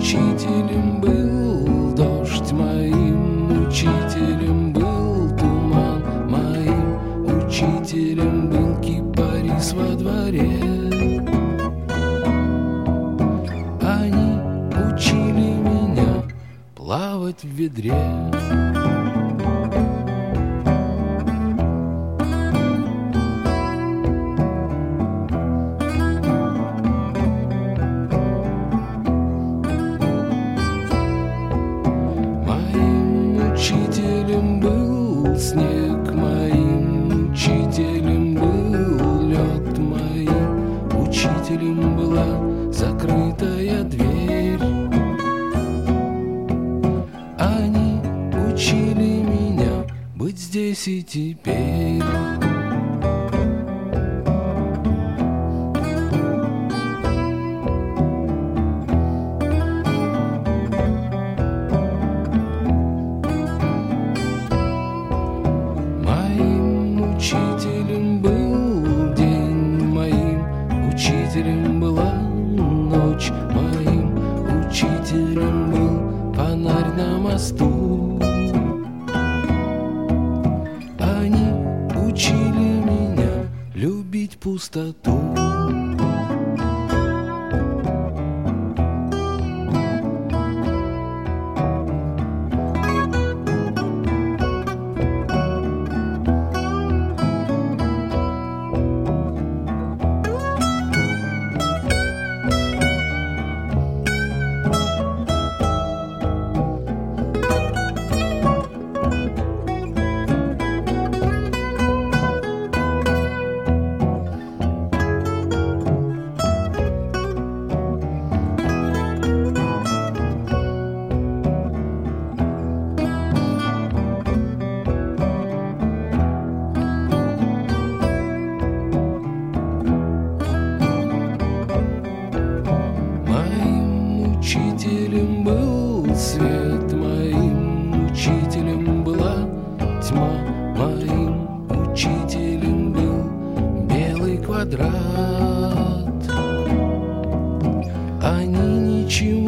учителем был дождь моим, учителем был туман моим, учителем был кипарис во дворе. Они учили меня плавать в ведре. Учителем был снег моим, учителем был лед моим, учителем была закрытая дверь. Они учили меня быть здесь и теперь. Учителем был день моим, учителем была ночь моим, учителем был фонарь на мосту. Они учили меня любить пустоту. Учителем был свет моим, учителем была тьма моим, учителем был белый квадрат. Они ничего